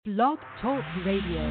Blog Talk Radio.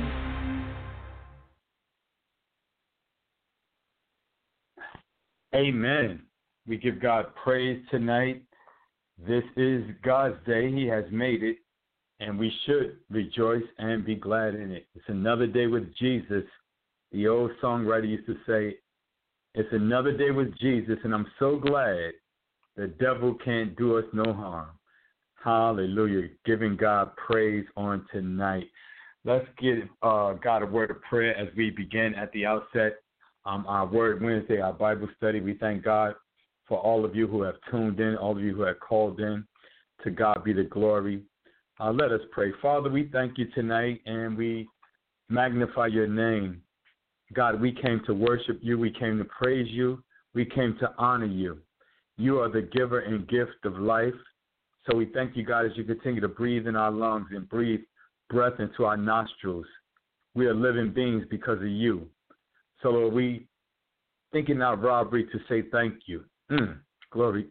Amen. We give God praise tonight. This is God's day. He has made it, and we should rejoice and be glad in it. It's another day with Jesus. The old songwriter used to say, it's another day with Jesus, and I'm so glad the devil can't do us no harm. Hallelujah. Giving God praise on tonight. Let's give God a word of prayer as we begin at the outset. Our Word Wednesday, our Bible study. We thank God for all of you who have tuned in, all of you who have called in. To God be the glory. Let us pray. Father, we thank you tonight, and we magnify your name. God, we came to worship you. We came to praise you. We came to honor you. You are the giver and gift of life. So we thank you, God, as you continue to breathe in our lungs and breathe breath into our nostrils. We are living beings because of you. So, Lord, we thinking not robbery to say thank you. Glory.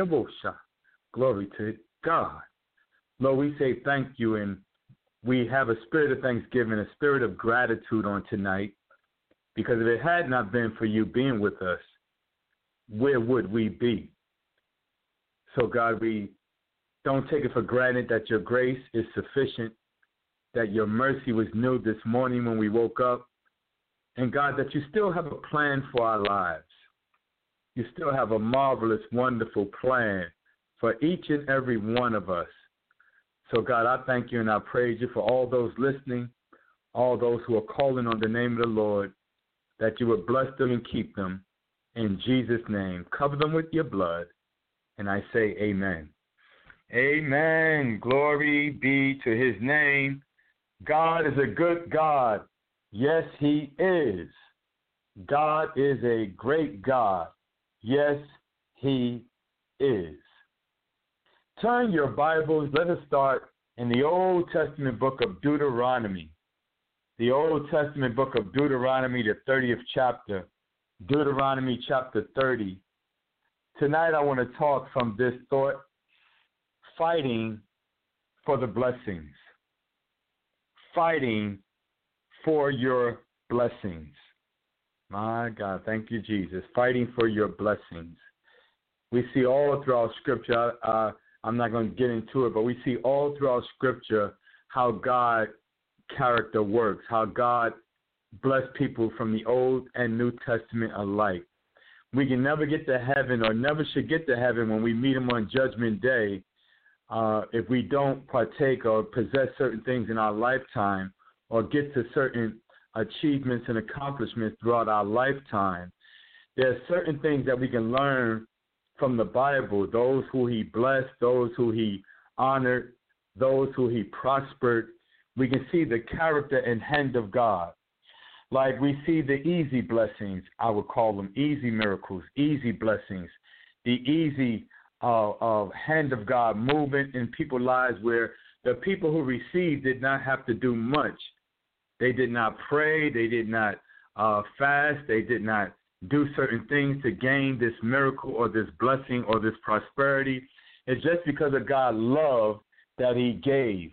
Glory to God. Lord, we say thank you, and we have a spirit of thanksgiving, a spirit of gratitude on tonight, because if it had not been for you being with us, where would we be? So, God, we don't take it for granted that your grace is sufficient, that your mercy was new this morning when we woke up, and, God, that you still have a plan for our lives. You still have a marvelous, wonderful plan for each and every one of us. So, God, I thank you and I praise you for all those listening, all those who are calling on the name of the Lord, that you would bless them and keep them. In Jesus' name, cover them with your blood. And I say amen. Amen. Glory be to his name. God is a good God. Yes, he is. God is a great God. Yes, he is. Turn your Bibles. Let us start in the Old Testament book of Deuteronomy. The Old Testament book of Deuteronomy, the 30th chapter. Deuteronomy chapter 30. Tonight I want to talk from this thought, fighting for the blessings. Fighting for your blessings. My God, thank you, Jesus. Fighting for your blessings. We see all throughout Scripture, I'm not going to get into it, but we see all throughout Scripture how God character works, how God blessed people from the Old and New Testament alike. We can never get to heaven, or never should get to heaven when we meet him on Judgment Day, if we don't partake or possess certain things in our lifetime, or get to certain achievements and accomplishments throughout our lifetime. There are certain things that we can learn from the Bible, those who he blessed, those who he honored, those who he prospered. We can see the character and hand of God. Like we see the easy blessings, I would call them easy miracles, easy blessings, the easy hand of God moving in people's lives, where the people who received did not have to do much. They did not pray. They did not fast. They did not do certain things to gain this miracle or this blessing or this prosperity. It's just because of God's love that he gave.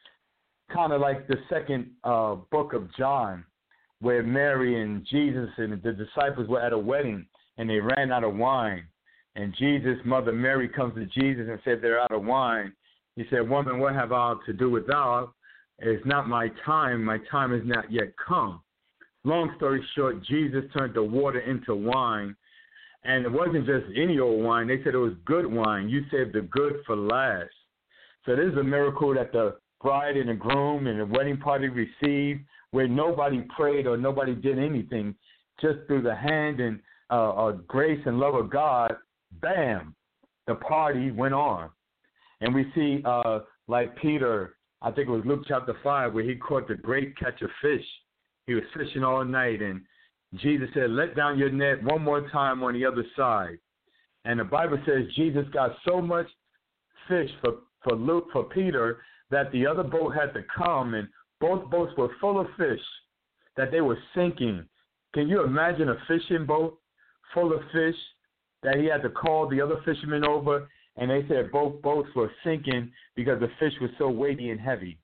Kind of like the second book of John, where Mary and Jesus and the disciples were at a wedding and they ran out of wine. And Jesus' mother Mary comes to Jesus and said, they're out of wine. He said, woman, what have I to do with thou? It's not my time. My time has not yet come. Long story short, Jesus turned the water into wine. And it wasn't just any old wine. They said it was good wine. You saved the good for last. So this is a miracle that the bride and the groom and the wedding party received, where nobody prayed or nobody did anything. Just through the hand and grace and love of God, bam, the party went on. And we see like Peter, I think it was Luke chapter 5, where he caught the great catch of fish. He was fishing all night, and Jesus said, let down your net one more time on the other side. And the Bible says Jesus got so much fish for Peter that the other boat had to come, and both boats were full of fish that they were sinking. Can you imagine a fishing boat full of fish that he had to call the other fishermen over? And they said both boats were sinking because the fish was so weighty and heavy.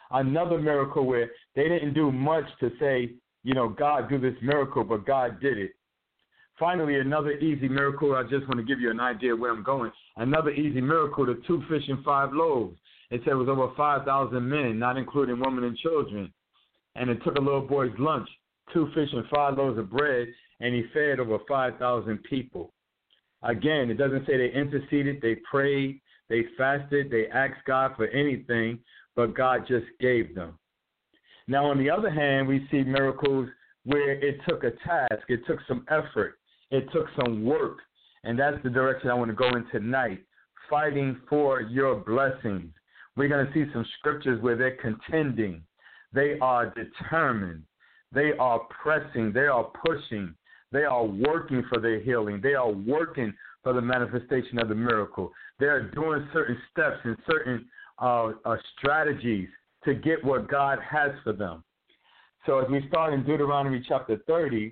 Another miracle where they didn't do much to say, God do this miracle, but God did it. Finally, another easy miracle. I just want to give you an idea where I'm going. Another easy miracle, the 2 fish and 5 loaves. It said it was over 5,000 men, not including women and children. And it took a little boy's lunch, 2 fish and 5 loaves of bread, and he fed over 5,000 people. Again, it doesn't say they interceded, they prayed, they fasted, they asked God for anything, but God just gave them. Now, on the other hand, we see miracles where it took a task, it took some effort, it took some work, and that's the direction I want to go in tonight, fighting for your blessings. We're going to see some scriptures where they're contending, they are determined, they are pressing, they are pushing, they are working for their healing, they are working for the manifestation of the miracle. They are doing certain steps and certain strategies to get what God has for them. So as we start in Deuteronomy chapter 30,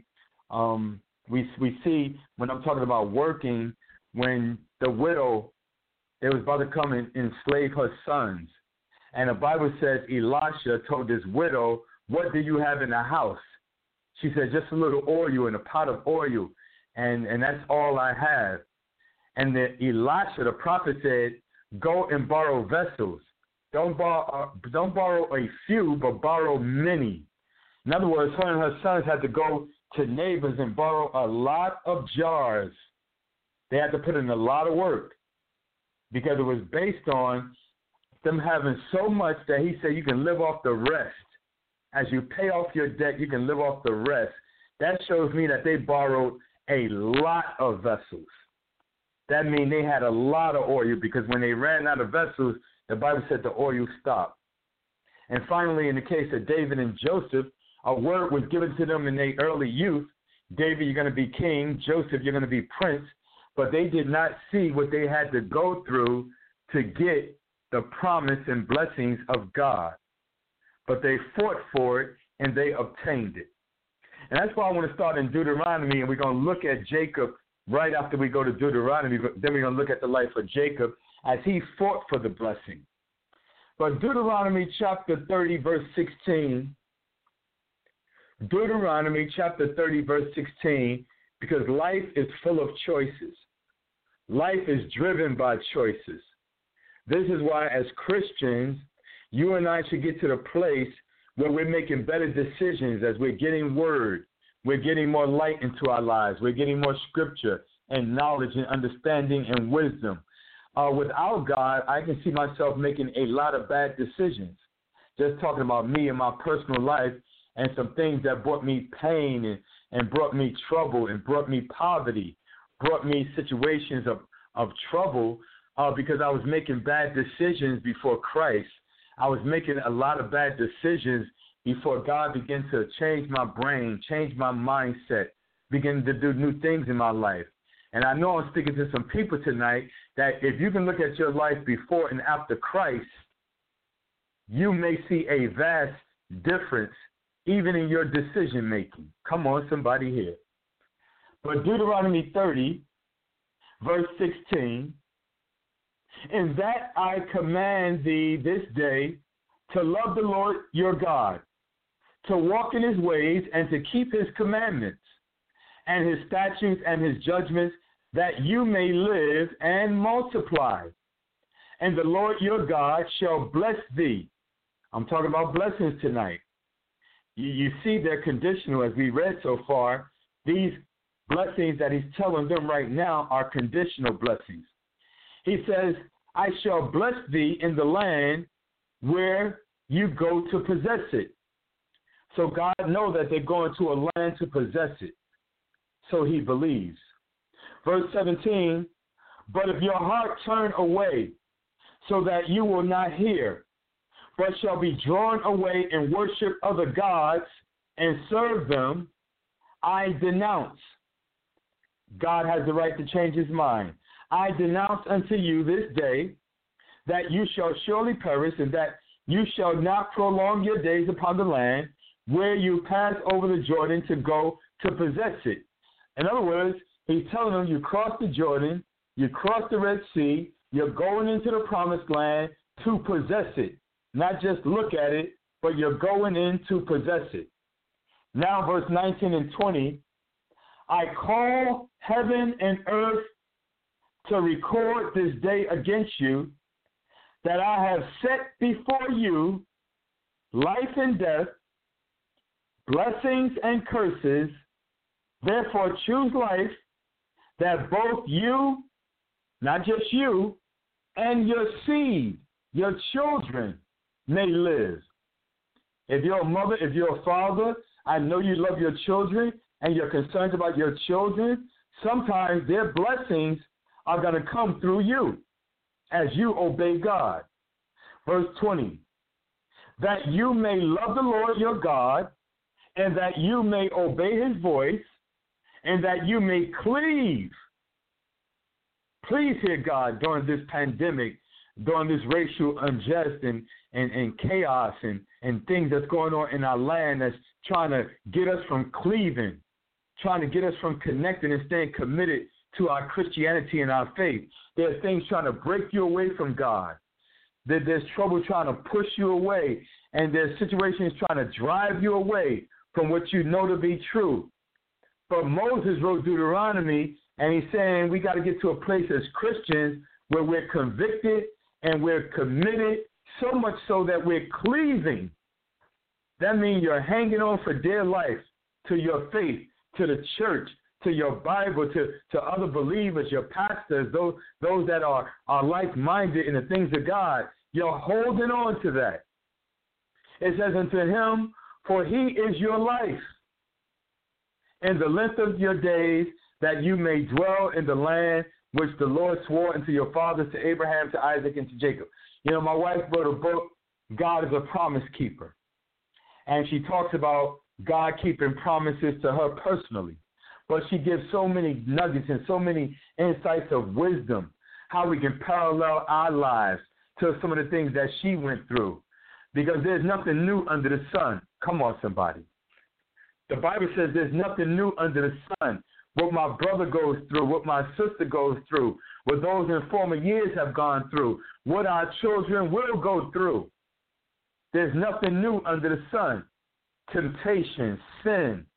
we see when I'm talking about working, when the widow, they was about to come and enslave her sons. And the Bible says Elisha told this widow, what do you have in the house? She said, just a little oil in a pot of oil, and that's all I have. And then Elisha, the prophet, said, go and borrow vessels. Don't borrow a few, but borrow many. In other words, her and her sons had to go to neighbors and borrow a lot of jars. They had to put in a lot of work because it was based on them having so much that he said you can live off the rest. As you pay off your debt, you can live off the rest. That shows me that they borrowed a lot of vessels. That means they had a lot of oil because when they ran out of vessels, the Bible said the oil stopped. And finally, in the case of David and Joseph, a word was given to them in their early youth. David, you're going to be king. Joseph, you're going to be prince. But they did not see what they had to go through to get the promise and blessings of God. But they fought for it, and they obtained it. And that's why I want to start in Deuteronomy, and we're going to look at Jacob right after we go to Deuteronomy. Then we're going to look at the life of Jacob as he fought for the blessing. But Deuteronomy chapter 30, verse 16, Deuteronomy chapter 30, verse 16, because life is full of choices. Life is driven by choices. This is why, as Christians, you and I should get to the place where we're making better decisions as we're getting word. We're getting more light into our lives. We're getting more scripture and knowledge and understanding and wisdom. Without God, I can see myself making a lot of bad decisions. Just talking about me and my personal life and some things that brought me pain and brought me trouble and brought me poverty, brought me situations of trouble because I was making bad decisions before Christ. I was making a lot of bad decisions before God began to change my brain, change my mindset, begin to do new things in my life. And I know I'm speaking to some people tonight that if you can look at your life before and after Christ, you may see a vast difference even in your decision making. Come on, somebody here. But Deuteronomy 30, verse 16, in that I command thee this day to love the Lord your God, to walk in his ways and to keep his commandments and his statutes and his judgments, that you may live and multiply. And the Lord your God shall bless thee. I'm talking about blessings tonight. You see they're conditional as we read so far. These blessings that he's telling them right now are conditional blessings. He says, I shall bless thee in the land where you go to possess it. So God knows that they're going to a land to possess it. So he believes. Verse 17, but if your heart turn away so that you will not hear, but shall be drawn away and worship other gods and serve them, I denounce. God has the right to change his mind. I denounce unto you this day that you shall surely perish, and that you shall not prolong your days upon the land where you pass over the Jordan to go to possess it. In other words, he's telling them you cross the Jordan, you cross the Red Sea, you're going into the promised land to possess it. not just look at it, but you're going in to possess it. Now, verse 19 and 20, I call heaven and earth to record this day against you, that I have set before you life and death, blessings and curses. Therefore choose life, that both you, not just you, and your seed, your children, may live. If you're a mother, if you're a father, I know you love your children and you're concerned about your children. Sometimes their blessings are going to come through you as you obey God. Verse 20, that you may love the Lord your God, and that you may obey his voice, and that you may cleave. Please hear God during this pandemic, during this racial unjust and chaos and things that's going on in our land that's trying to get us from cleaving, trying to get us from connecting and staying committed to our Christianity and our faith. There are things trying to break you away from God. There's trouble trying to push you away, and there's situations trying to drive you away from what you know to be true. But Moses wrote Deuteronomy, and he's saying we got to get to a place as Christians where we're convicted and we're committed, so much so that we're cleaving. That means you're hanging on for dear life to your faith, to the church, to your Bible, to other believers, your pastors, those that are like-minded in the things of God. You're holding on to that. It says unto him, for he is your life, in the length of your days, that you may dwell in the land which the Lord swore unto your fathers, to Abraham, to Isaac, and to Jacob. You know, my wife wrote a book, God is a Promise Keeper. And she talks about God keeping promises to her personally. But she gives so many nuggets and so many insights of wisdom, how we can parallel our lives to some of the things that she went through. Because there's nothing new under the sun. Come on, somebody. The Bible says there's nothing new under the sun. What my brother goes through, what my sister goes through, what those in former years have gone through, what our children will go through. There's nothing new under the sun. Temptation, sin,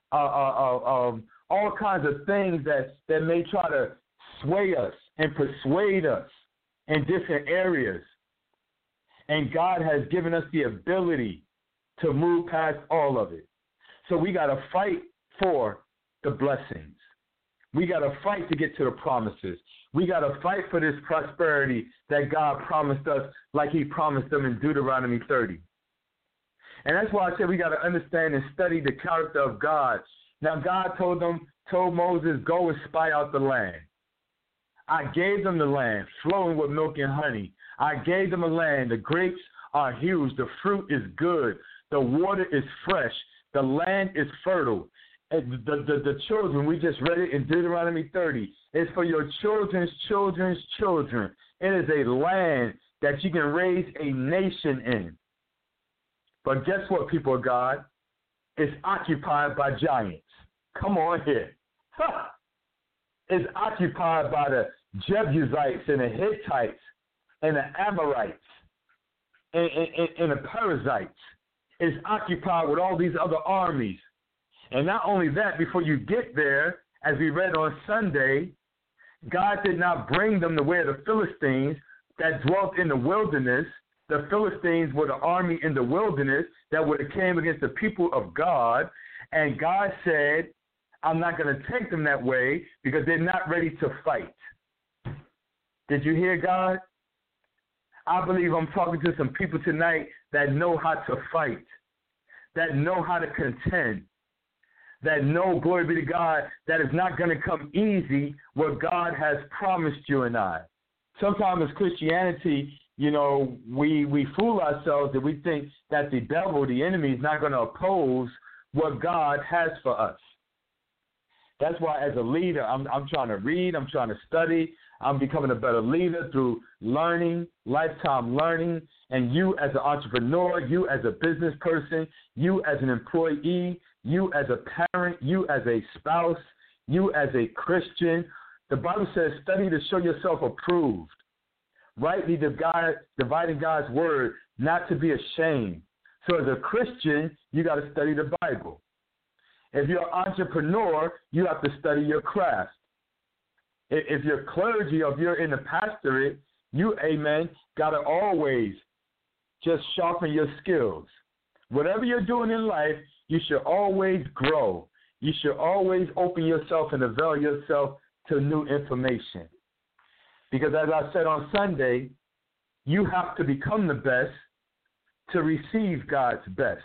all kinds of things that may try to sway us and persuade us in different areas. And God has given us the ability to move past all of it. So we got to fight for the blessings. We got to fight to get to the promises. We got to fight for this prosperity that God promised us like he promised them in Deuteronomy 30. And that's why I said we got to understand and study the character of God. Now, God told Moses, go and spy out the land. I gave them the land flowing with milk and honey. I gave them a land. The grapes are huge. The fruit is good. The water is fresh. The land is fertile. And the children, we just read it in Deuteronomy 30, is for your children's children's children. It is a land that you can raise a nation in. But guess what, people of God? It's occupied by giants. Come on here. It's occupied by the Jebusites and the Hittites and the Amorites and the Perizzites. It's occupied with all these other armies. And not only that, before you get there, as we read on Sunday, God did not bring them to where the Philistines that dwelt in the wilderness. The Philistines were the army in the wilderness that would have came against the people of God. And God said, I'm not going to take them that way because they're not ready to fight. Did you hear God? I believe I'm talking to some people tonight that know how to fight, that know how to contend, that know, glory be to God, that it's not going to come easy what God has promised you and I. Sometimes as Christianity, you know, we fool ourselves that we think that the devil, the enemy, is not going to oppose what God has for us. That's why as a leader, I'm trying to read, I'm trying to study, I'm becoming a better leader through learning, lifetime learning, and you as an entrepreneur, you as a business person, you as an employee, you as a parent, you as a spouse, you as a Christian. The Bible says, study to show yourself approved. rightly dividing God's word, not to be ashamed. So as a Christian, you got to study the Bible. If you're an entrepreneur, you have to study your craft. If you're clergy or if you're in the pastorate, you, amen, got to always just sharpen your skills. Whatever you're doing in life, you should always grow. You should always open yourself and avail yourself to new information. Because as I said on Sunday, you have to become the best to receive God's best.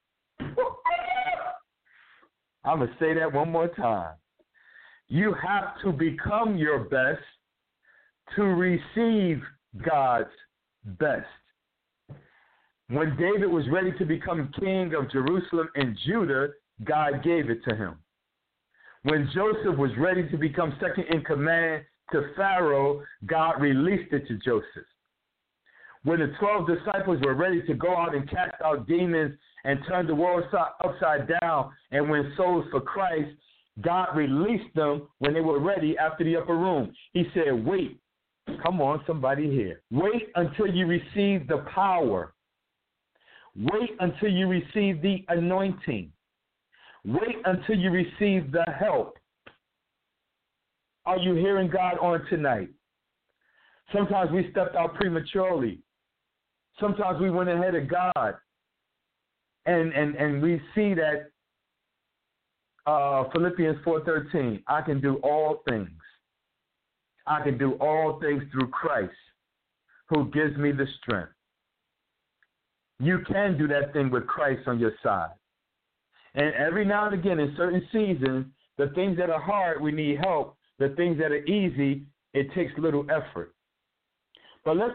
I'm going to say that one more time. You have to become your best to receive God's best. When David was ready to become king of Jerusalem and Judah, God gave it to him. When Joseph was ready to become second in command to Pharaoh, God released it to Joseph. When the 12 disciples were ready to go out and cast out demons and turn the world upside down and win souls for Christ, God released them when they were ready after the upper room. He said, wait. Come on, somebody here. Wait until you receive the power. Wait until you receive the anointing. Wait until you receive the help. Are you hearing God on tonight? Sometimes we stepped out prematurely. Sometimes we went ahead of God. And we see that Philippians 4:13, I can do all things. I can do all things through Christ who gives me the strength. You can do that thing with Christ on your side. And every now and again in certain seasons, the things that are hard, we need help. The things that are easy, it takes little effort. But let's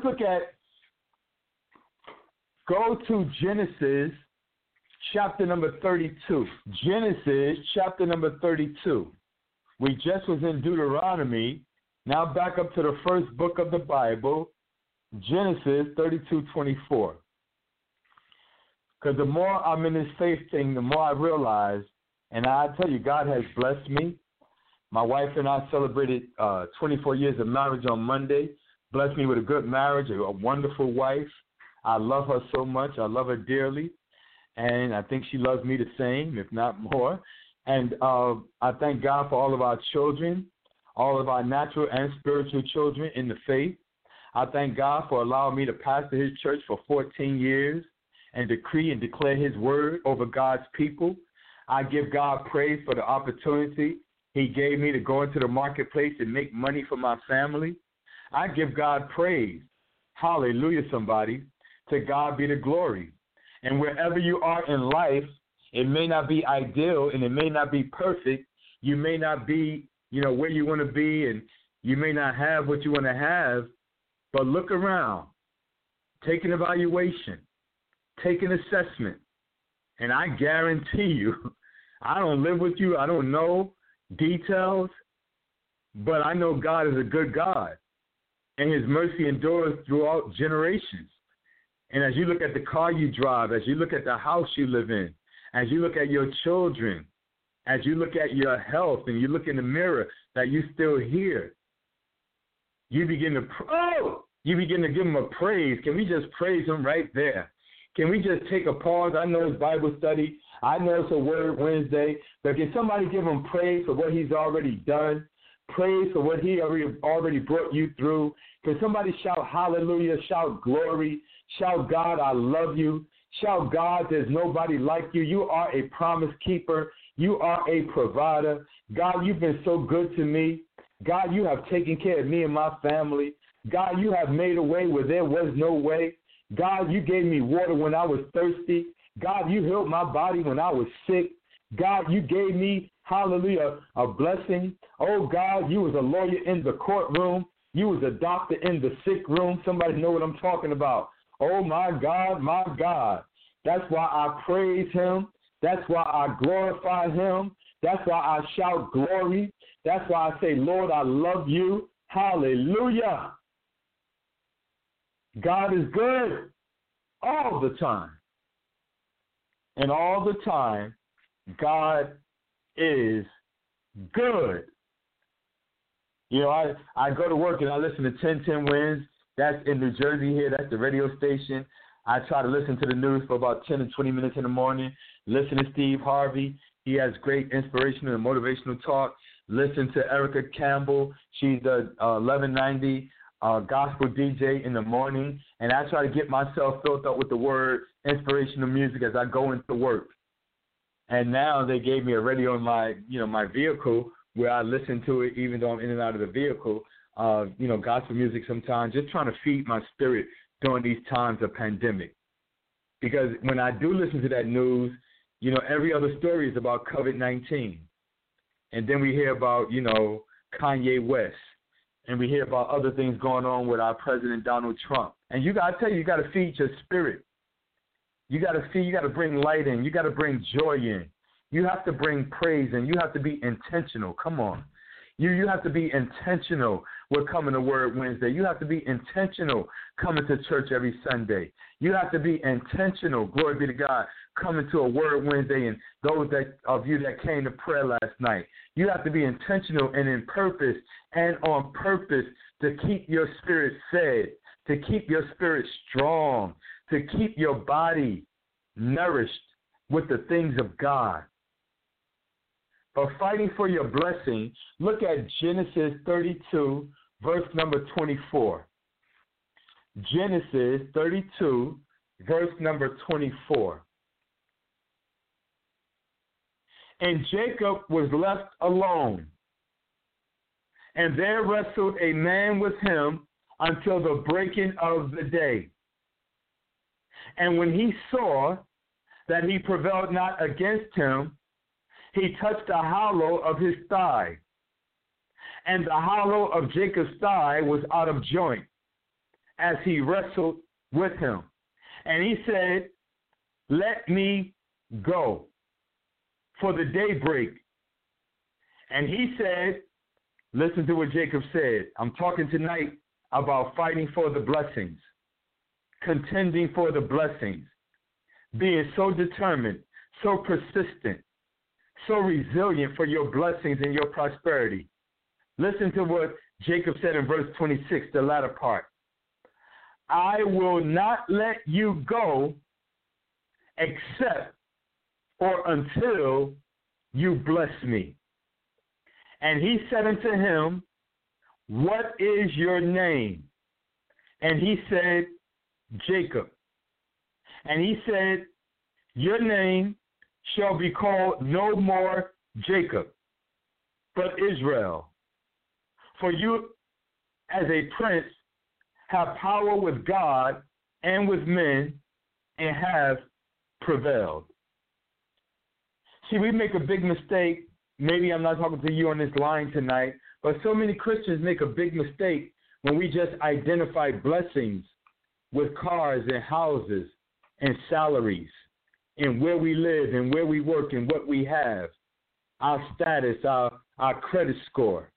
go to Genesis chapter number 32. Genesis chapter number 32. We just was in Deuteronomy. Now back up to the first book of the Bible, Genesis 32:24. Because the more I'm in this faith thing, the more I realize, and I tell you, God has blessed me. My wife and I celebrated 24 years of marriage on Monday. Blessed me with a good marriage, a wonderful wife. I love her so much. I love her dearly. And I think she loves me the same, if not more. And I thank God for all of our children, all of our natural and spiritual children in the faith. I thank God for allowing me to pastor his church for 14 years and decree and declare his word over God's people. I give God praise for the opportunity he gave me to go into the marketplace and make money for my family. I give God praise. Hallelujah, somebody. To God be the glory. And wherever you are in life, it may not be ideal and it may not be perfect. You may not be, where you want to be, and you may not have what you want to have, but look around. Take an evaluation. Take an assessment. And I guarantee you, I don't live with you. I don't know details, but I know God is a good God, and his mercy endures throughout generations. And as you look at the car you drive, as you look at the house you live in, as you look at your children, as you look at your health and you look in the mirror that you still hear, you begin to give him a praise. Can we just praise him right there? Can we just take a pause? I know it's Bible study. I know it's a Word Wednesday. But can somebody give him praise for what he's already done? Praise for what he already brought you through. Can somebody shout hallelujah, shout glory, shout God, I love you. Shout God, there's nobody like you. You are a promise keeper. You are a provider. God, you've been so good to me. God, you have taken care of me and my family. God, you have made a way where there was no way. God, you gave me water when I was thirsty. God, you healed my body when I was sick. God, you gave me, hallelujah, a blessing. Oh, God, you was a lawyer in the courtroom. You was a doctor in the sick room. Somebody know what I'm talking about. Oh, my God, my God. That's why I praise him. That's why I glorify him. That's why I shout glory. That's why I say, Lord, I love you. Hallelujah. God is good all the time. And all the time, God is good. I go to work and I listen to 1010 Wins, That's in New Jersey here. That's the radio station. I try to listen to the news for about 10 to 20 minutes in the morning. Listen to Steve Harvey. He has great inspirational and motivational talk. Listen to Erica Campbell. She's the 1190 gospel DJ in the morning. And I try to get myself filled up with the word inspirational music as I go into work. And now they gave me a radio in my vehicle where I listen to it even though I'm in and out of the vehicle. Gospel music sometimes, just trying to feed my spirit during these times of pandemic. Because when I do listen to that news, every other story is about COVID-19. And then we hear about, Kanye West. And we hear about other things going on with our President Donald Trump. And you got to feed your spirit. You got to bring light in. You got to bring joy in. You have to bring praise in. You have to be intentional. Come on. You have to be intentional with coming to Word Wednesday. You have to be intentional coming to church every Sunday. You have to be intentional, glory be to God, coming to a Word Wednesday and those of you that came to prayer last night. You have to be intentional and in purpose and on purpose to keep your spirit fed, to keep your spirit strong, to keep your body nourished with the things of God. But fighting for your blessing, look at Genesis 32, verse number 24. Genesis 32, verse number 24. And Jacob was left alone, and there wrestled a man with him until the breaking of the day. And when he saw that he prevailed not against him, he touched the hollow of his thigh. And the hollow of Jacob's thigh was out of joint as he wrestled with him. And he said, let me go, for the daybreak. And he said, listen to what Jacob said. I'm talking tonight about fighting for the blessings, contending for the blessings, being so determined, so persistent, so resilient for your blessings and your prosperity. Listen to what Jacob said in verse 26, the latter part. I will not let you go except or until you bless me. And he said unto him, what is your name? And he said, Jacob. And he said, your name shall be called no more Jacob, but Israel. For you, as a prince, have power with God and with men, and have prevailed. See, we make a big mistake. Maybe I'm not talking to you on this line tonight, but so many Christians make a big mistake when we just identify blessings with cars and houses and salaries, and where we live and where we work and what we have, our status, our credit score.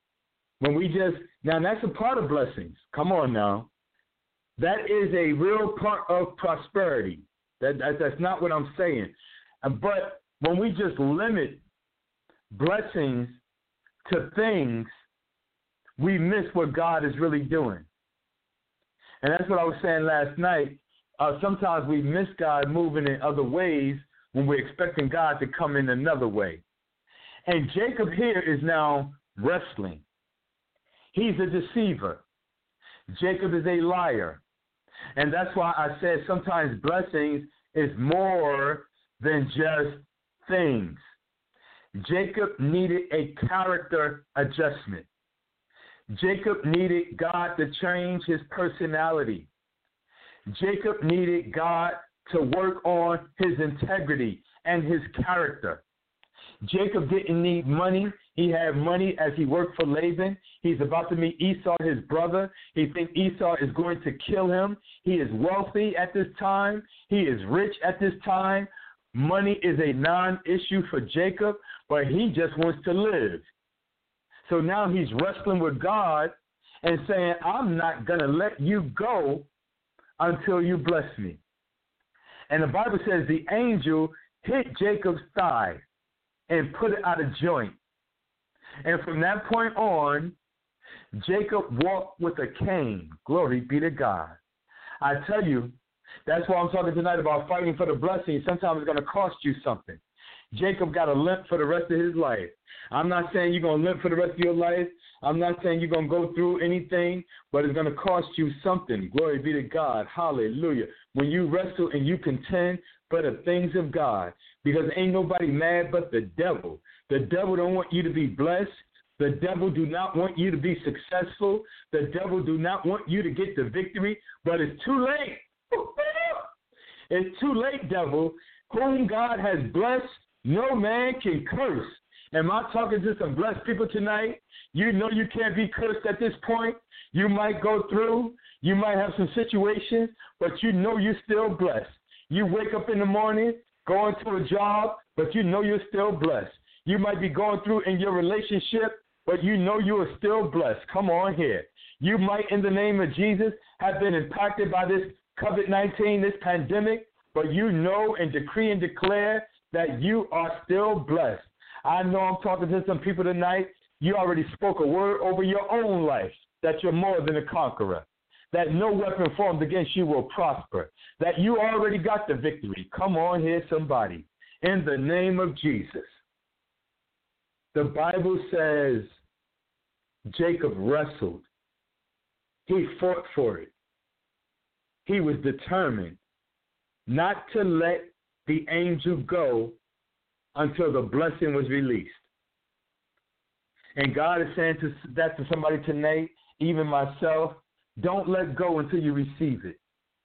Now that's a part of blessings. Come on now. That is a real part of prosperity. That's not what I'm saying. But when we just limit blessings to things, we miss what God is really doing. And that's what I was saying last night. Sometimes we miss God moving in other ways when we're expecting God to come in another way. And Jacob here is now wrestling. He's a deceiver. Jacob is a liar. And that's why I said sometimes blessings is more than just things. Jacob needed a character adjustment. Jacob needed God to change his personality. Jacob needed God to work on his integrity and his character. Jacob didn't need money. He had money as he worked for Laban. He's about to meet Esau, his brother. He thinks Esau is going to kill him. He is wealthy at this time. He is rich at this time. Money is a non-issue for Jacob, but he just wants to live. So now he's wrestling with God and saying, I'm not going to let you go until you bless me. And the Bible says the angel hit Jacob's thigh and put it out of joint. And from that point on, Jacob walked with a cane. Glory be to God. I tell you, that's why I'm talking tonight about fighting for the blessing. Sometimes it's going to cost you something. Jacob got a limp for the rest of his life. I'm not saying you're going to limp for the rest of your life. I'm not saying you're going to go through anything, but it's going to cost you something. Glory be to God. Hallelujah. When you wrestle and you contend for the things of God, because ain't nobody mad but the devil. The devil don't want you to be blessed. The devil do not want you to be successful. The devil do not want you to get the victory, but it's too late. It's too late, devil. Whom God has blessed, no man can curse. Am I talking to some blessed people tonight? You know you can't be cursed at this point. You might go through. You might have some situations, but you know you're still blessed. You wake up in the morning, going to a job, but you know you're still blessed. You might be going through in your relationship, but you know you are still blessed. Come on here. You might, in the name of Jesus, have been impacted by this COVID-19, this pandemic, but you know and decree and declare that you are still blessed. I know I'm talking to some people tonight. You already spoke a word over your own life that you're more than a conqueror, that no weapon formed against you will prosper, that you already got the victory. Come on here, somebody. In the name of Jesus. The Bible says Jacob wrestled. He fought for it. He was determined not to let the angel go until the blessing was released. And God is saying that to somebody tonight, even myself, don't let go until you receive it.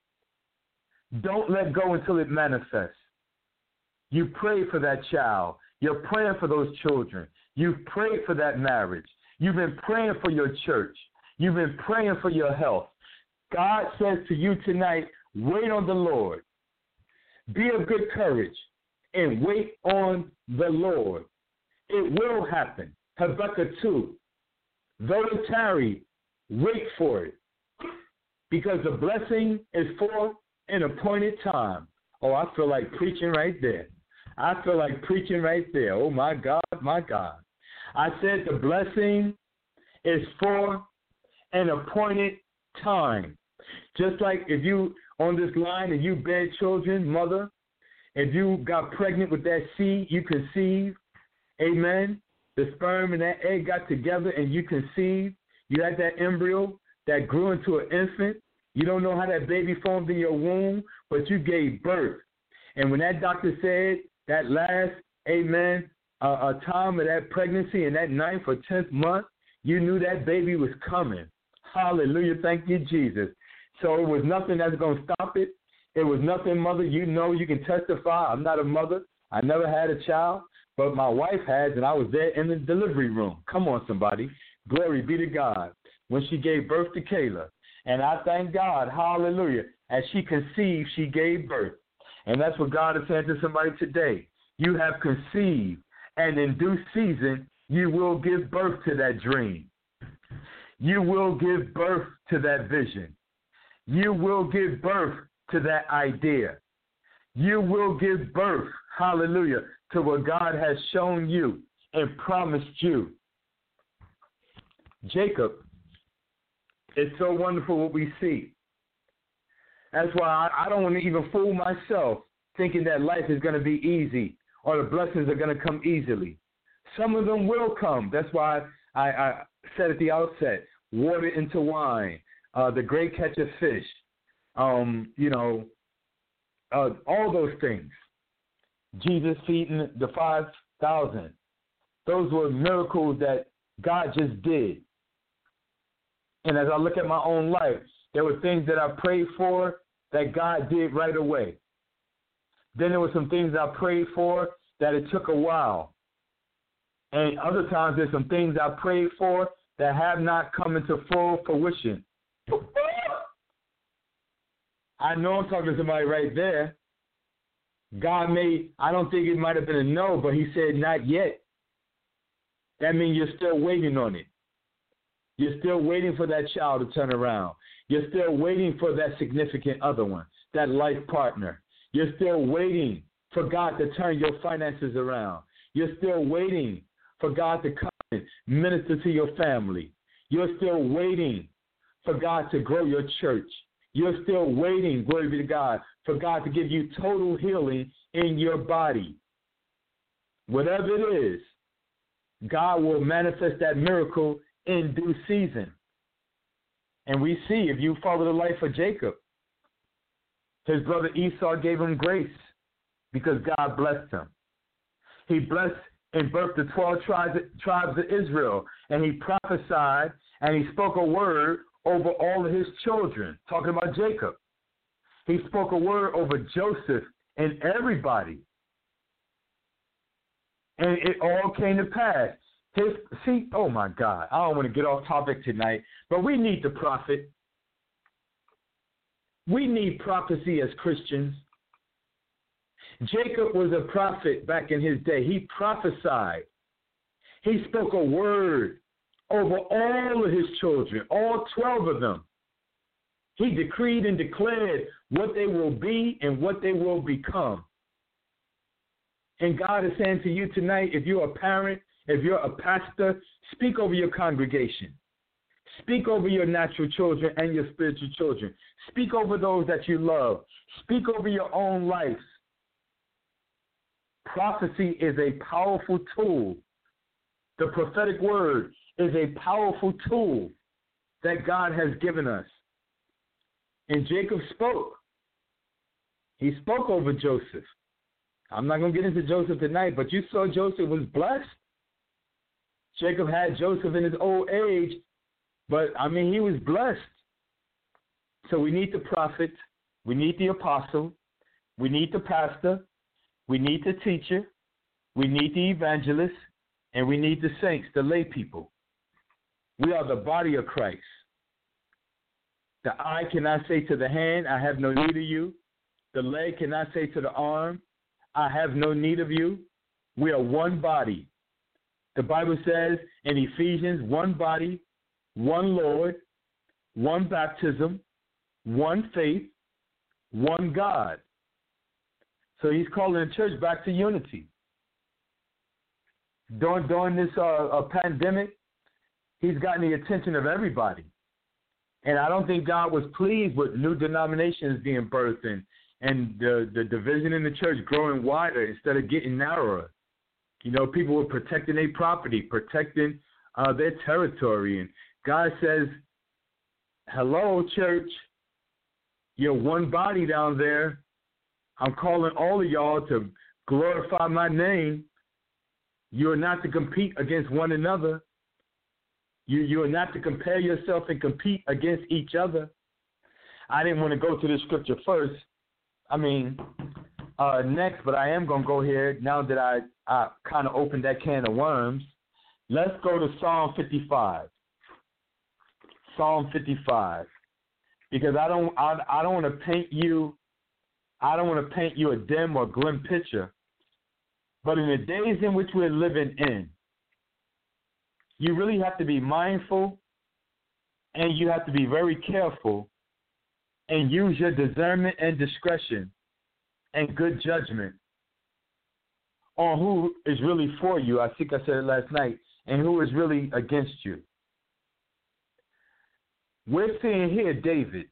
Don't let go until it manifests. You pray for that child. You're praying for those children. You've prayed for that marriage. You've been praying for your church. You've been praying for your health. God says to you tonight, wait on the Lord. Be of good courage and wait on the Lord. It will happen. Habakkuk 2. Though it tarry, wait for it. Because the blessing is for an appointed time. Oh, I feel like preaching right there. I feel like preaching right there. Oh, my God, my God. I said the blessing is for an appointed time. Just like if you on this line and you bear children, mother, if you got pregnant with that seed, you conceived. Amen. The sperm and that egg got together and you conceived. You had that embryo that grew into an infant. You don't know how that baby formed in your womb, but you gave birth. And when that doctor said that last, amen, a time of that pregnancy in that 9th or 10th month, you knew that baby was coming. Hallelujah. Thank you, Jesus. So it was nothing that's going to stop it. It was nothing, mother. You know, you can testify. I'm not a mother. I never had a child, but my wife has, and I was there in the delivery room. Come on, somebody. Glory be to God. When she gave birth to Kayla. And I thank God, hallelujah, as she conceived, she gave birth. And that's what God is saying to somebody today. You have conceived, and in due season, you will give birth to that dream. You will give birth to that vision. You will give birth to that idea. You will give birth, hallelujah, to what God has shown you and promised you. Jacob, it's so wonderful what we see. That's why I don't want to even fool myself thinking that life is going to be easy or the blessings are going to come easily. Some of them will come. That's why I said at the outset, water into wine, the great catch of fish, all those things. Jesus feeding the 5,000. Those were miracles that God just did. And as I look at my own life, there were things that I prayed for that God did right away. Then there were some things I prayed for that it took a while. And other times there's some things I prayed for that have not come into full fruition. I know I'm talking to somebody right there. God I don't think it might have been a no, but he said not yet. That means you're still waiting on it. You're still waiting for that child to turn around. You're still waiting for that significant other one, that life partner. You're still waiting for God to turn your finances around. You're still waiting for God to come and minister to your family. You're still waiting for God to grow your church. You're still waiting, glory be to God, for God to give you total healing in your body. Whatever it is, God will manifest that miracle in due season. And we see, if you follow the life of Jacob, his brother Esau gave him grace because God blessed him. He blessed and birthed the 12 tribes of Israel, and he prophesied and he spoke a word over all of his children, talking about Jacob. He spoke a word over Joseph and everybody. And it all came to pass. Oh my God, I don't want to get off topic tonight, but we need the prophet. We need prophecy as Christians. Jacob was a prophet back in his day. He prophesied. He spoke a word over all of his children, all 12 of them. He decreed and declared what they will be and what they will become. And God is saying to you tonight, if you're a parent, if you're a pastor, speak over your congregation. Speak over your natural children and your spiritual children. Speak over those that you love. Speak over your own life. Prophecy is a powerful tool. The prophetic word is a powerful tool that God has given us. And Jacob spoke. He spoke over Joseph. I'm not going to get into Joseph tonight, but you saw Joseph was blessed. Jacob had Joseph in his old age, but, he was blessed. So we need the prophet. We need the apostle. We need the pastor. We need the teacher. We need the evangelist. And we need the saints, the lay people. We are the body of Christ. The eye cannot say to the hand, I have no need of you. The leg cannot say to the arm, I have no need of you. We are one body. The Bible says in Ephesians, one body, one Lord, one baptism, one faith, one God. So he's calling the church back to unity. During this pandemic, he's gotten the attention of everybody. And I don't think God was pleased with new denominations being birthed and the division in the church growing wider instead of getting narrower. People were protecting their property, protecting their territory. And God says, hello, church. You're one body down there. I'm calling all of y'all to glorify my name. You are not to compete against one another. You are not to compare yourself and compete against each other. I didn't want to go to the scripture first. Next, but I am going to go here now that I kind of opened that can of worms. Let's go to Psalm 55. Psalm 55. Because I don't want to paint you a dim or grim picture. But in the days in which we're living in, you really have to be mindful and you have to be very careful and use your discernment and discretion and good judgment on who is really for you. I think I said it last night, and who is really against you. We're seeing here David.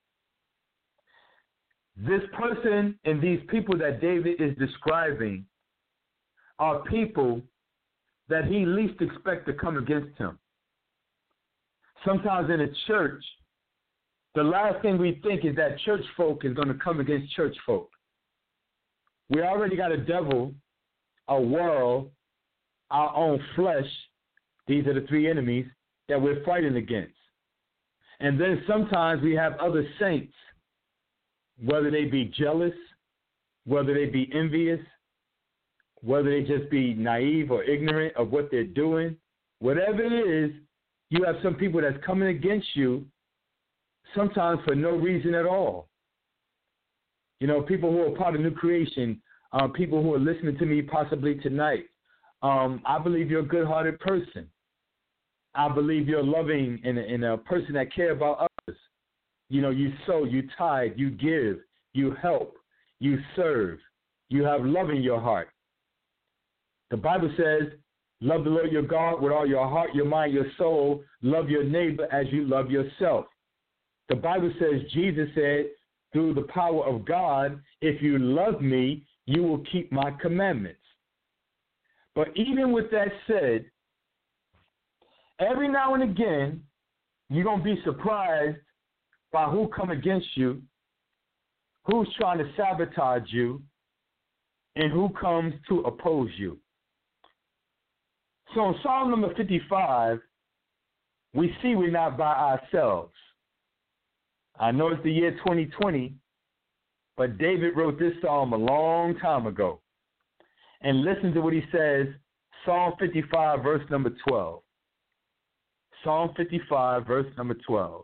This person and these people that David is describing are people that he least expect to come against him. Sometimes in a church, the last thing we think is that church folk is going to come against church folk. We already got a devil, a world, our own flesh. These are the three enemies that we're fighting against. And then sometimes we have other saints, whether they be jealous, whether they be envious, whether they just be naive or ignorant of what they're doing. Whatever it is, you have some people that's coming against you, sometimes for no reason at all. People who are part of New Creation, people who are listening to me possibly tonight, I believe you're a good-hearted person. I believe you're loving and a person that cares about others. You sow, you tithe, you give, you help, you serve. You have love in your heart. The Bible says Love the Lord your God with all your heart, your mind, your soul. Love your neighbor as you love yourself. The Bible says, Jesus said, through the power of God, if you love me, you will keep my commandments. But even with that said, every now and again, you're going to be surprised by who come against you, who's trying to sabotage you, and who comes to oppose you. So in Psalm number 55, we see we're not by ourselves. I know it's the year 2020, but David wrote this psalm a long time ago. And listen to what he says, Psalm 55, verse number 12. Psalm 55, verse number 12.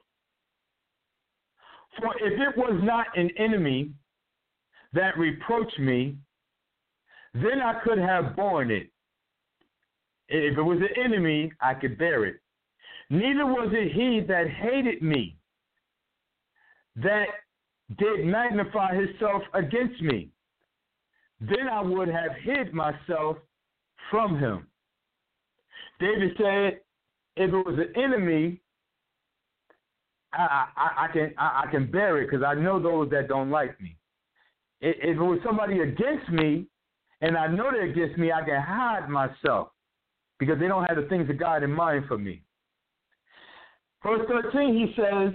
For if it was not an enemy that reproached me, then I could have borne it. If it was an enemy, I could bear it. Neither was it he that hated me, that did magnify himself against me. Then I would have hid myself from him. David said, if it was an enemy, I can bear it because I know those that don't like me. If it was somebody against me, and I know they're against me, I can hide myself because they don't have the things of God in mind for me. Verse 13, he says,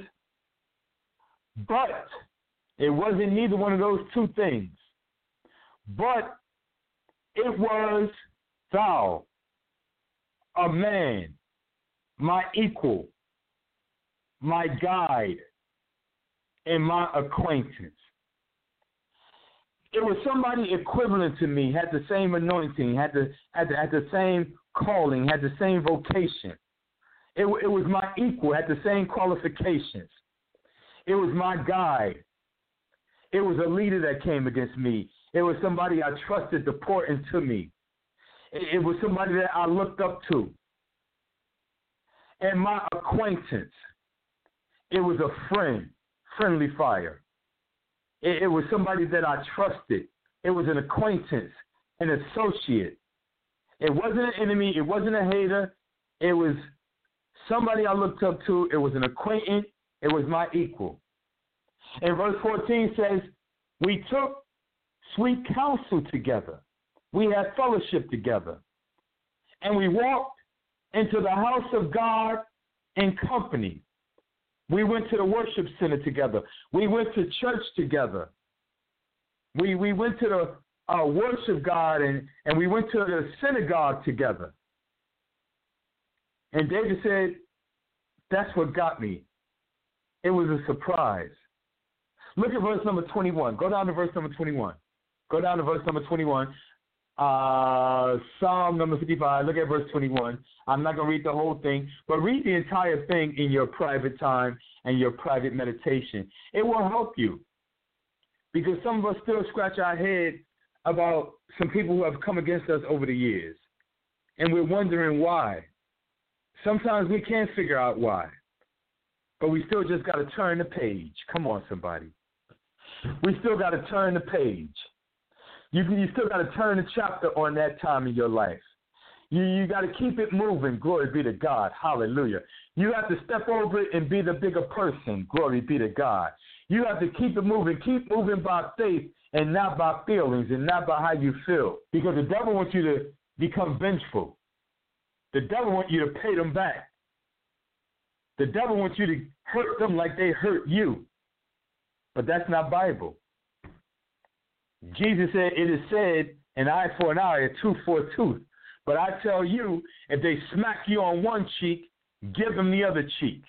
but it wasn't neither one of those two things. But it was thou, a man, my equal, my guide, and my acquaintance. It was somebody equivalent to me, had the same anointing, had the same calling, had the same vocation. It was my equal, had the same qualifications. It was my guide. It was a leader that came against me. It was somebody I trusted to pour into me. It was somebody that I looked up to. And my acquaintance, it was a friend, friendly fire. It was somebody that I trusted. It was an acquaintance, an associate. It wasn't an enemy. It wasn't a hater. It was somebody I looked up to. It was an acquaintance. It was my equal. And verse 14 says, we took sweet counsel together. We had fellowship together. And we walked into the house of God in company. We went to the worship center together. We went to church together. We went to the worship God and we went to the synagogue together. And David said, that's what got me. It was a surprise. Look at verse number 21. Go down to verse number 21. Go down to verse number 21. Psalm number 55. Look at verse 21. I'm not going to read the whole thing, but read the entire thing in your private time and your private meditation. It will help you because some of us still scratch our head about some people who have come against us over the years, and we're wondering why. Sometimes we can't figure out why, but we still just got to turn the page. Come on, somebody. We still got to turn the page. You still got to turn the chapter on that time in your life. You got to keep it moving. Glory be to God. Hallelujah. You have to step over it and be the bigger person. Glory be to God. You have to keep it moving. Keep moving by faith and not by feelings and not by how you feel. Because the devil wants you to become vengeful. The devil wants you to pay them back. The devil wants you to hurt them like they hurt you. But that's not Bible. Jesus said, it is said, an eye for an eye, a tooth for a tooth. But I tell you, if they smack you on one cheek, give them the other cheek.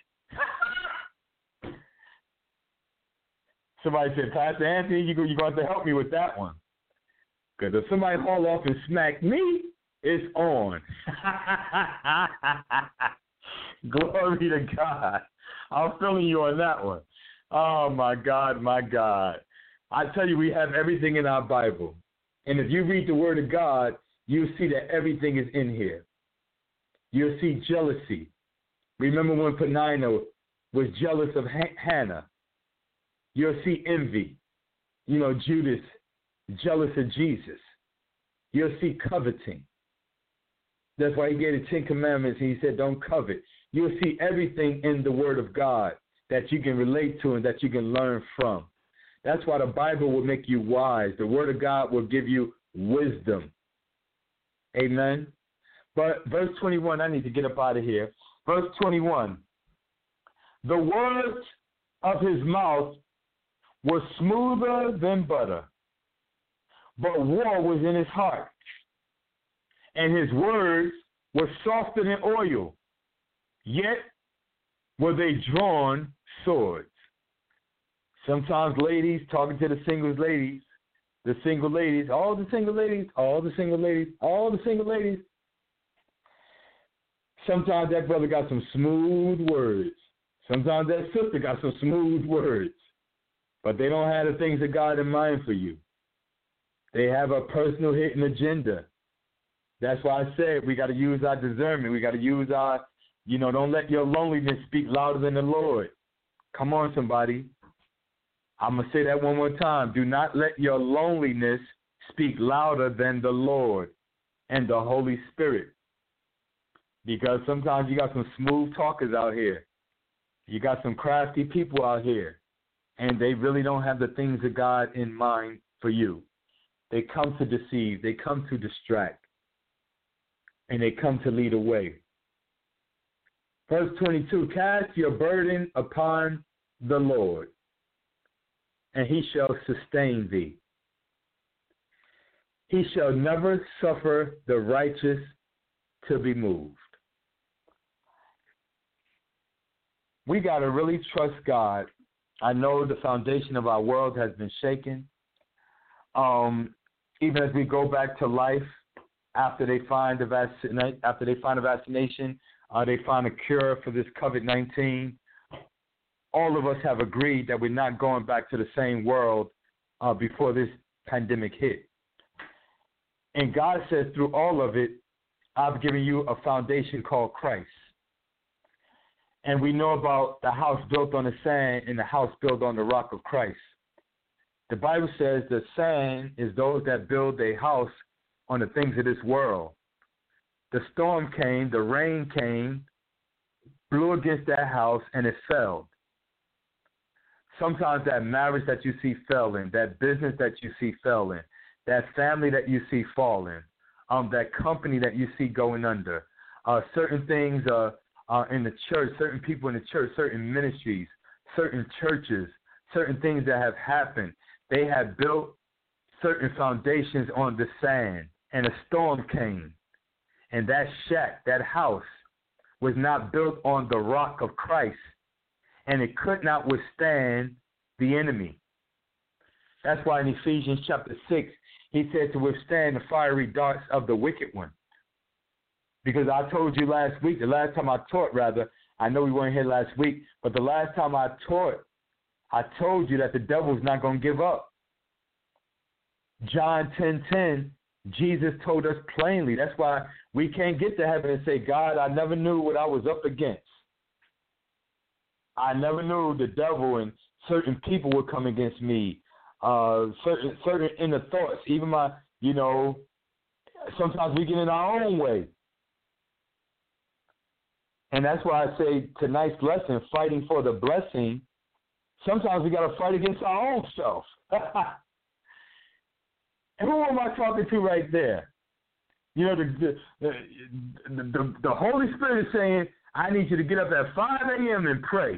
Somebody said, Pastor Anthony, you're going to have to help me with that one. Because if somebody haul off and smack me, it's on. Glory to God. I'm feeling you on that one. Oh, my God, my God. I tell you, we have everything in our Bible. And if you read the Word of God, you'll see that everything is in here. You'll see jealousy. Remember when Peninnah was jealous of Hannah. You'll see envy. You know, Judas jealous of Jesus. You'll see coveting. That's why he gave the 10 Commandments, and he said, don't covet. You'll see everything in the Word of God that you can relate to and that you can learn from. That's why the Bible will make you wise. The Word of God will give you wisdom. Amen. But verse 21, I need to get up out of here. Verse 21, the words of his mouth were smoother than butter, but war was in his heart. And his words were softer than oil, yet were they drawn swords. Sometimes ladies, talking to the single ladies, all the single ladies. Sometimes that brother got some smooth words. Sometimes that sister got some smooth words. But they don't have the things of God in mind for you. They have a personal hidden agenda. That's why I said we got to use our discernment. We got to use our, don't let your loneliness speak louder than the Lord. Come on, somebody. I'm going to say that one more time. Do not let your loneliness speak louder than the Lord and the Holy Spirit. Because sometimes you got some smooth talkers out here. You got some crafty people out here. And they really don't have the things of God in mind for you. They come to deceive. They come to distract. And they come to lead away. Verse 22, cast your burden upon the Lord, and he shall sustain thee. He shall never suffer the righteous to be moved. We got to really trust God. I know the foundation of our world has been shaken. Even as we go back to life, after they find a vaccination, they find a cure for this COVID-19. All of us have agreed that we're not going back to the same world before this pandemic hit. And God says through all of it, I've given you a foundation called Christ. And we know about the house built on the sand and the house built on the rock of Christ. The Bible says the sand is those that build a house on the things of this world. The storm came, the rain came, blew against that house, and it fell. Sometimes that marriage that you see failing, that business that you see failing, that family that you see falling, that company that you see going under, certain things in the church, certain people in the church, certain ministries, certain churches, certain things that have happened. They have built certain foundations on the sand, and a storm came. And that shack, that house, was not built on the rock of Christ, and it could not withstand the enemy. That's why in Ephesians chapter 6, he said to withstand the fiery darts of the wicked one. Because I told you last week, the last time I taught, rather, I know we weren't here last week, but the last time I taught, I told you that the devil's not going to give up. John 10:10, Jesus told us plainly. That's why we can't get to heaven and say, God, I never knew what I was up against. I never knew the devil and certain people would come against me. Certain inner thoughts, even my, sometimes we get in our own way. And that's why I say tonight's lesson, fighting for the blessing, sometimes we got to fight against our own self. And who am I talking to right there? The Holy Spirit is saying, I need you to get up at 5 a.m. and pray.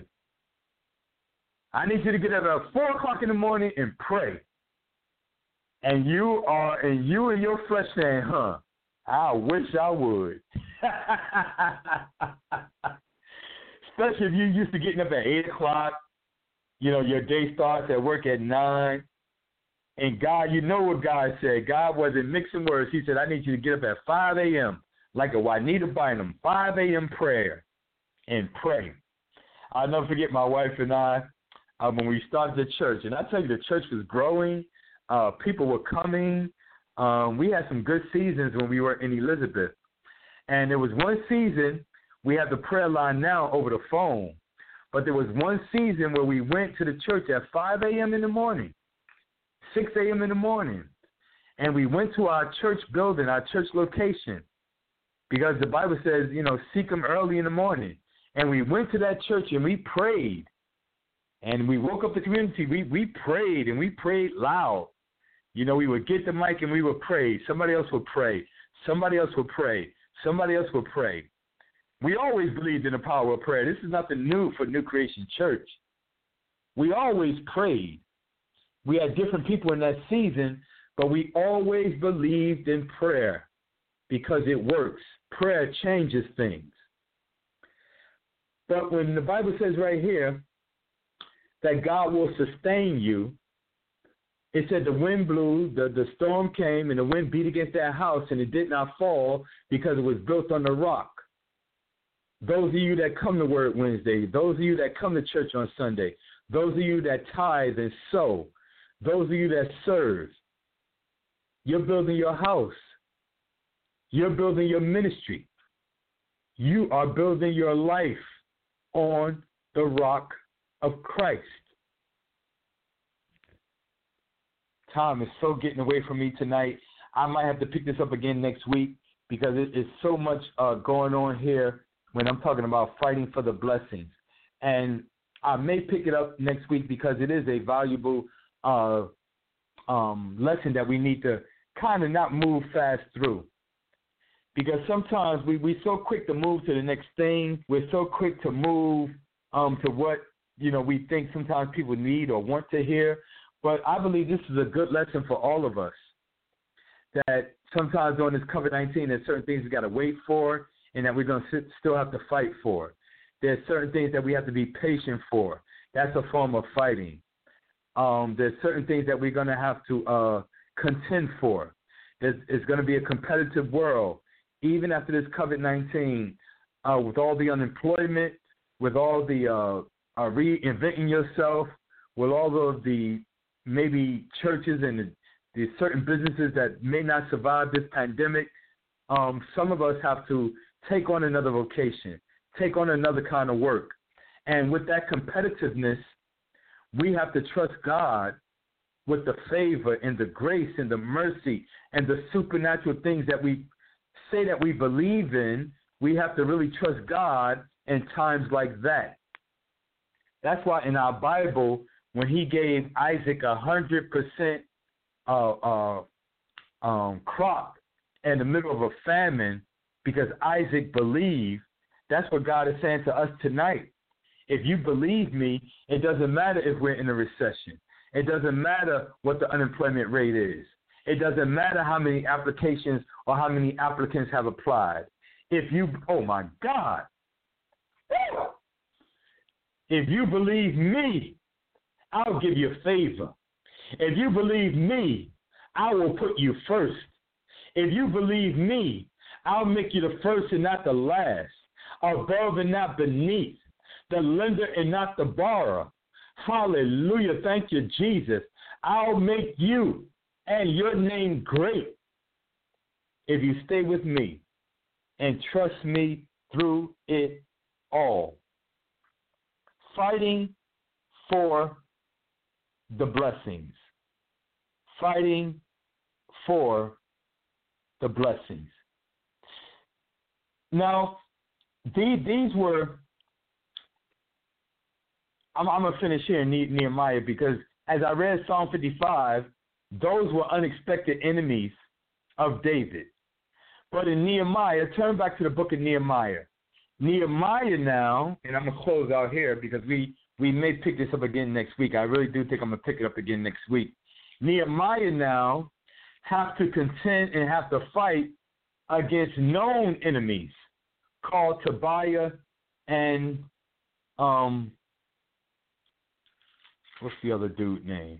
I need you to get up at 4 o'clock in the morning and pray. And you and your flesh saying, I wish I would. Especially if you're used to getting up at 8 o'clock. Your day starts at work at 9. And God, you know what God said. God wasn't mixing words. He said, I need you to get up at 5 a.m. like a Juanita Bynum, 5 a.m. prayer and pray. I'll never forget my wife and I, when we started the church. And I tell you, the church was growing. People were coming. We had some good seasons when we were in Elizabeth. And there was one season, we have the prayer line now over the phone. But there was one season where we went to the church at 5 a.m. in the morning. 6 a.m. in the morning, and we went to our church building, our church location, because the Bible says, seek him early in the morning. And we went to that church and we prayed. And we woke up the community. We prayed, and we prayed loud. We would get the mic and we would pray. Somebody else would pray. Somebody else would pray. Somebody else would pray. We always believed in the power of prayer. This is nothing new for New Creation Church. We always prayed. We had different people in that season, but we always believed in prayer because it works. Prayer changes things. But when the Bible says right here that God will sustain you, it said the wind blew, the storm came, and the wind beat against that house, and it did not fall because it was built on the rock. Those of you that come to Word Wednesday, those of you that come to church on Sunday, those of you that tithe and sow, those of you that serve, you're building your house. You're building your ministry. You are building your life on the rock of Christ. Time is so getting away from me tonight. I might have to pick this up again next week because it is so much going on here when I'm talking about fighting for the blessings. And I may pick it up next week because it is a valuable lesson that we need to kind of not move fast through. Because sometimes we're so quick to move to the next thing. We're so quick to move to what, we think sometimes people need or want to hear. But I believe this is a good lesson for all of us, that sometimes during this COVID-19, there's certain things we got to wait for and that we're going to still have to fight for. There's certain things that we have to be patient for. That's a form of fighting. There's certain things that we're going to have to contend for. It's going to be a competitive world. Even after this COVID-19, with all the unemployment, with all the reinventing yourself, with all of the maybe churches and the certain businesses that may not survive this pandemic, some of us have to take on another vocation, take on another kind of work. And with that competitiveness, we have to trust God with the favor and the grace and the mercy and the supernatural things that we say that we believe in. We have to really trust God in times like that. That's why in our Bible, when he gave Isaac 100% crop in the middle of a famine, because Isaac believed, that's what God is saying to us tonight. If you believe me, it doesn't matter if we're in a recession. It doesn't matter what the unemployment rate is. It doesn't matter how many applications or how many applicants have applied. If you, oh my God, if you believe me, I'll give you a favor. If you believe me, I will put you first. If you believe me, I'll make you the first and not the last, above and not beneath, the lender and not the borrower. Hallelujah. Thank you, Jesus. I'll make you and your name great if you stay with me and trust me through it all. Fighting for the blessings. Fighting for the blessings. Now, these were, I'm going to finish here in Nehemiah, because as I read Psalm 55, those were unexpected enemies of David. But in Nehemiah, turn back to the book of Nehemiah. Nehemiah now, and I'm going to close out here because we may pick this up again next week. I really do think I'm going to pick it up again next week. Nehemiah now have to contend and have to fight against known enemies called Tobiah and, what's the other dude name?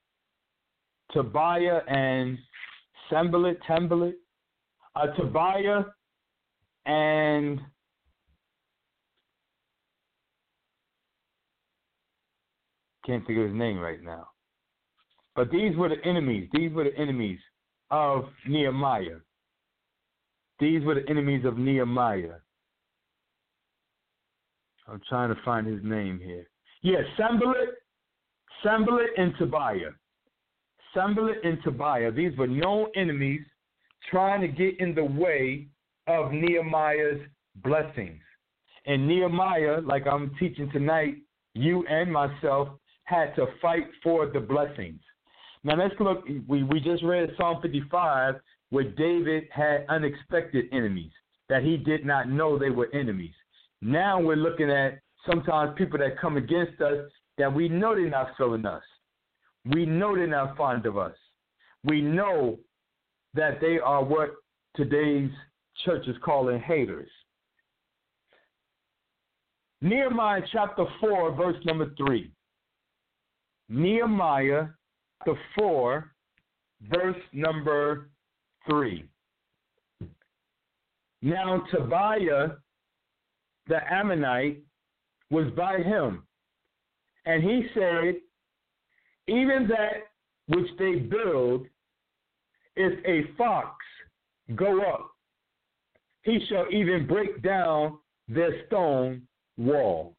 Tobiah and Sanballat, Tobiah and can't think of his name right now. But these were the enemies. These were the enemies of Nehemiah. These were the enemies of Nehemiah. I'm trying to find his name here. Yes, Sanballat and Tobiah. Sanballat and Tobiah. These were known enemies trying to get in the way of Nehemiah's blessings. And Nehemiah, like I'm teaching tonight, you and myself had to fight for the blessings. Now let's look. We just read Psalm 55 where David had unexpected enemies that he did not know they were enemies. Now we're looking at sometimes people that come against us that we know they're not feeling us. We know they're not fond of us. We know that they are what today's church is calling haters. Nehemiah chapter 4, verse number 3. Nehemiah chapter 4, verse number 3. Now Tobiah the Ammonite was by him, and he said, even that which they build, if a fox go up, he shall even break down their stone wall.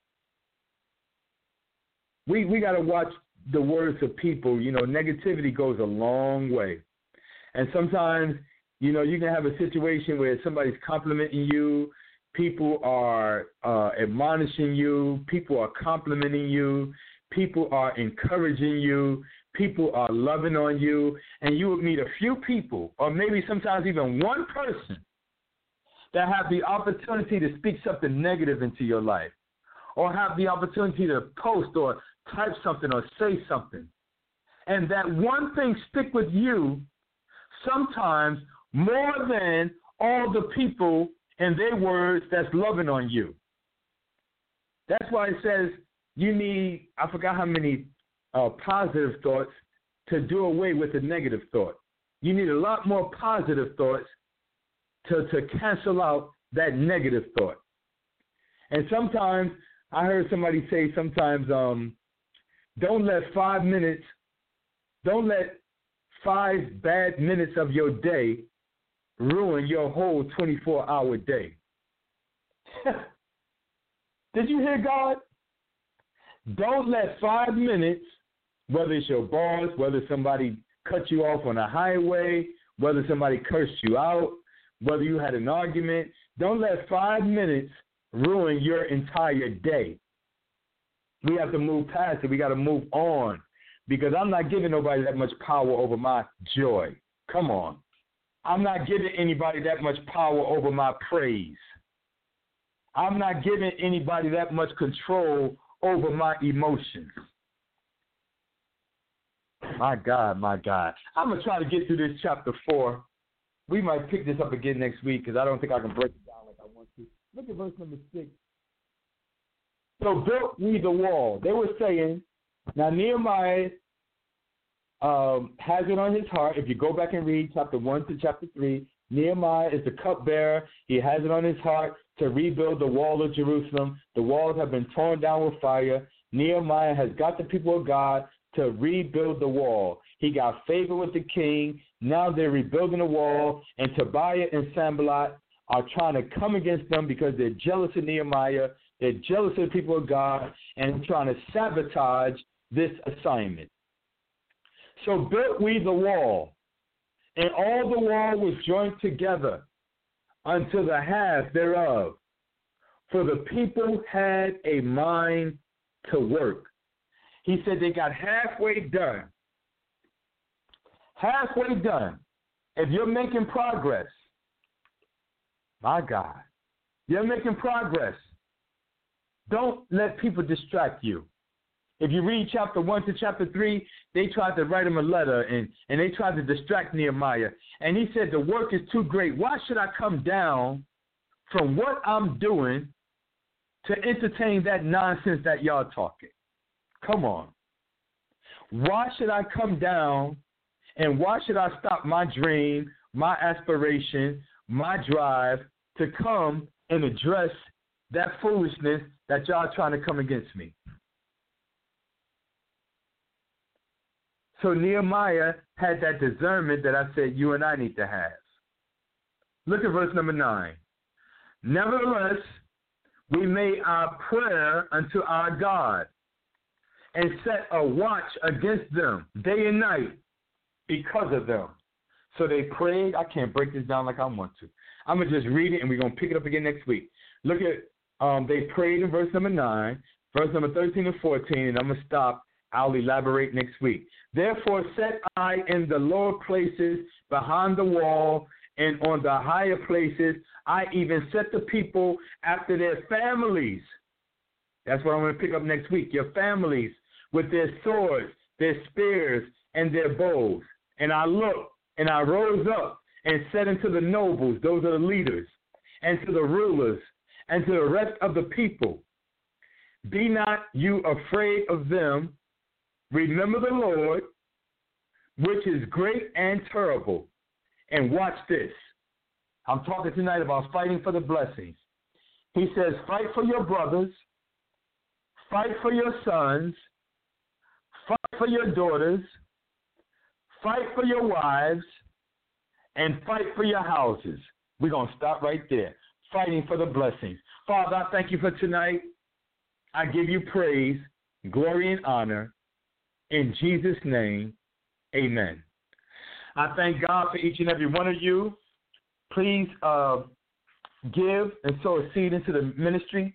We got to watch the words of people. You know, negativity goes a long way. And sometimes, you know, you can have a situation where somebody's complimenting you, people are admonishing you, people are complimenting you, people are encouraging you, people are loving on you, and you would meet a few people, or maybe sometimes even one person, that have the opportunity to speak something negative into your life, or have the opportunity to post or type something or say something. And that one thing stick with you sometimes more than all the people and their words that's loving on you. That's why it says you need, I forgot how many positive thoughts to do away with a negative thought. You need a lot more positive thoughts to cancel out that negative thought. And sometimes, I heard somebody say sometimes, don't let 5 bad minutes of your day ruin your whole 24-hour day. Did you hear God? Don't let 5 minutes, whether it's your boss, whether somebody cut you off on a highway, whether somebody cursed you out, whether you had an argument, don't let 5 minutes ruin your entire day. We have to move past it. We got to move on, because I'm not giving nobody that much power over my joy. Come on. I'm not giving anybody that much power over my praise. I'm not giving anybody that much control over my emotions. My God, my God. I'm going to try to get through this chapter 4. We might pick this up again next week because I don't think I can break it down like I want to. Look at verse number 6. So built we the wall. They were saying, now Nehemiah has it on his heart. If you go back and read chapter 1 to chapter 3, Nehemiah is the cupbearer. He has it on his heart to rebuild the wall of Jerusalem. The walls have been torn down with fire. Nehemiah has got the people of God to rebuild the wall. He got favor with the king. Now they're rebuilding the wall, and Tobiah and Sanballat are trying to come against them because they're jealous of Nehemiah. They're jealous of the people of God and trying to sabotage this assignment. So built we the wall, and all the wall was joined together unto the half thereof. For the people had a mind to work. He said they got halfway done. Halfway done. If you're making progress, my God, you're making progress. Don't let people distract you. If you read chapter 1 to chapter 3, they tried to write him a letter, and they tried to distract Nehemiah. And he said, the work is too great. Why should I come down from what I'm doing to entertain that nonsense that y'all talking? Come on. Why should I come down, and why should I stop my dream, my aspiration, my drive to come and address that foolishness that y'all trying to come against me? So Nehemiah had that discernment that I said you and I need to have. Look at verse number 9. Nevertheless, we made our prayer unto our God and set a watch against them day and night because of them. So they prayed. I can't break this down like I want to. I'm going to just read it, and we're going to pick it up again next week. Look at, they prayed in verse number 9, verse number 13 and 14, and I'm going to stop. I'll elaborate next week. Therefore set I in the lower places behind the wall, and on the higher places I even set the people after their families. That's what I'm going to pick up next week. Your families with their swords, their spears, and their bows. And I looked, and I rose up and said unto the nobles, those are the leaders, and to the rulers, and to the rest of the people, be not you afraid of them. Remember the Lord, which is great and terrible. And watch this. I'm talking tonight about fighting for the blessings. He says, fight for your brothers, fight for your sons, fight for your daughters, fight for your wives, and fight for your houses. We're going to stop right there. Fighting for the blessings. Father, I thank you for tonight. I give you praise, glory, and honor. In Jesus' name, amen. I thank God for each and every one of you. Please give and sow a seed into the ministry.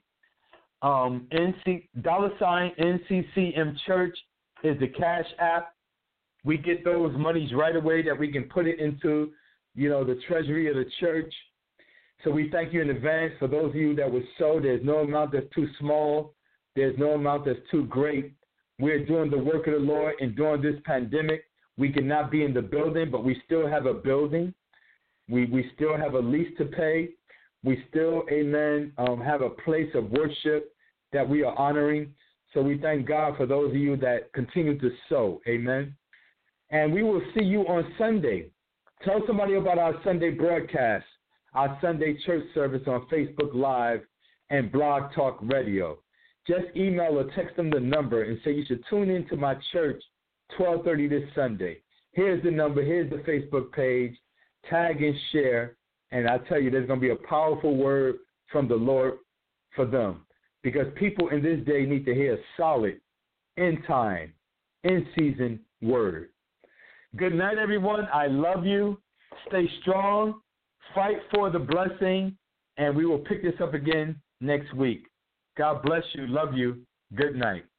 $NCCM Church is the Cash App. We get those monies right away that we can put it into, the treasury of the church. So we thank you in advance for those of you that would sow. There's no amount that's too small. There's no amount that's too great. We're doing the work of the Lord, and during this pandemic, we cannot be in the building, but we still have a building. We still have a lease to pay. We still, amen, have a place of worship that we are honoring. So we thank God for those of you that continue to sow, amen. And we will see you on Sunday. Tell somebody about our Sunday broadcast, our Sunday church service on Facebook Live and Blog Talk Radio. Just email or text them the number and say you should tune in to my church 12:30 this Sunday. Here's the number. Here's the Facebook page. Tag and share. And I tell you, there's going to be a powerful word from the Lord for them. Because people in this day need to hear a solid, in-time, in-season word. Good night, everyone. I love you. Stay strong. Fight for the blessing. And we will pick this up again next week. God bless you. Love you. Good night.